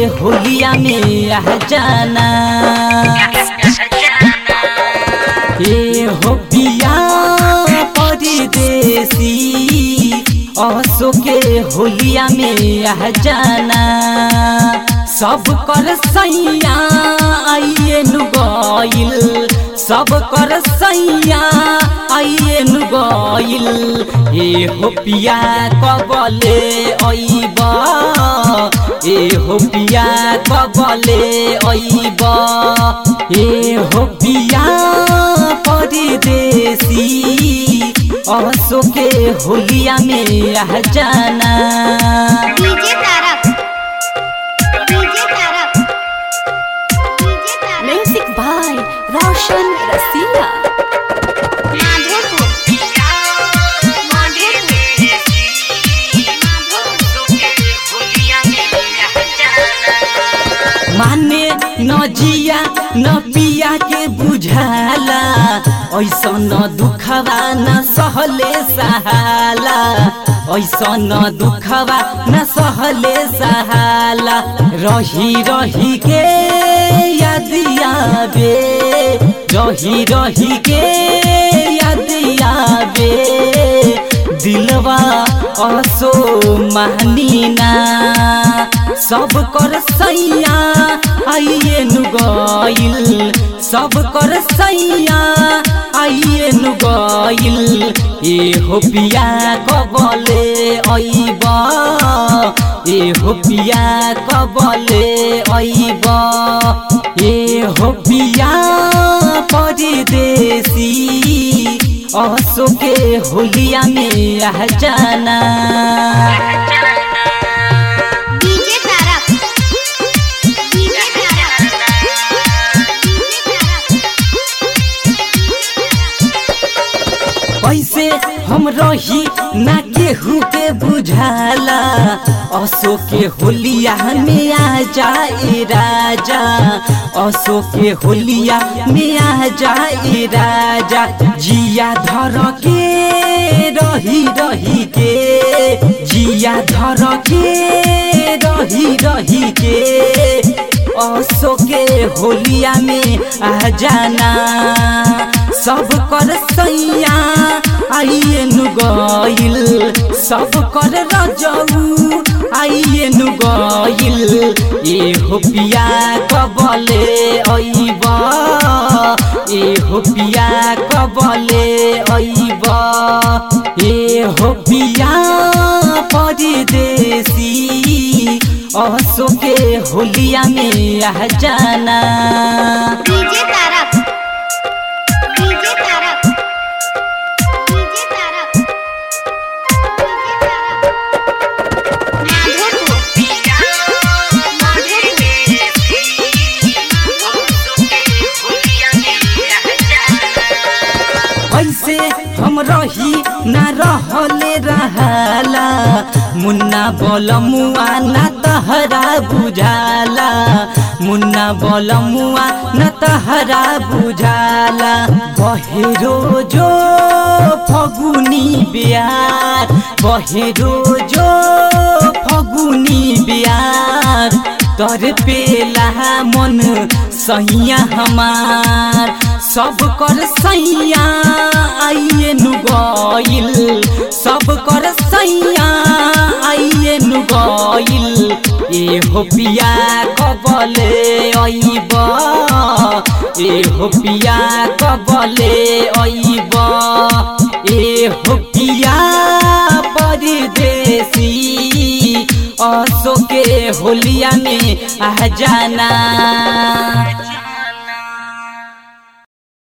होलिया में आ जाना। ए हो पिया परदेसी असो के होलिया में आ जाना। सब कर सैया आइए नु गइल, सब कर सैया आइए नु गइल। ए हो पिया कबले अइबा, ए हो पिया कबले अइबा। ए हो पिया परदेसी असो के होलिया में आ जाना। Music by Roshan Rasila. माने न जिया न पिया के बुझाला, ऐसा न दुखवा न सहले सहाला, ऐसा न दुखवा न सहले सहाला। रही रही के याद आवे, रही रही के याद आवे। दिलवा असो मानीना, सब कर सैया आइए नु गइल, सब कर सैया आइए नु गइल। ए हो पिया कबले अइबा, ए हो पिया कबले अइबा। ए हो पिया परदेसी असो के होलिया में आ जाना। कैसे हम रही ना केहू के बुझाला, असो के होलिया में आ जाए राजा, असो के होलिया में आ जाए राजा। जिया धर के रही रही के, जिया धर के रही रही के। असो के होलिया में आ जाना। सब कर सैया आइए नु गइल, सब कर रजऊ आइए नु गइल। ए हो पिया कबले अइबा, ए हो पिया कबले अइबा। ए हो पिया परदेसी असो के होलिया में आ जाना। ऐसे हम रही ना रहले रहाला, मुन्ना बोलमुआ ना तहरा बुझाला, मुन्ना बोलमुआ ना तहरा बुझाला। बहे रोजो फगुनी बियार, बहे रोजो फगुनी बियार। तर पेला मन सैया हमार, सब कर सैया आइए नु गइल, सब कर सैया आइए नु गइल। ए हो पिया कबले अइबा, ए हो पिया कबले अइबा। ए हो पिया परदेसी असो के होलिया में आ जाना।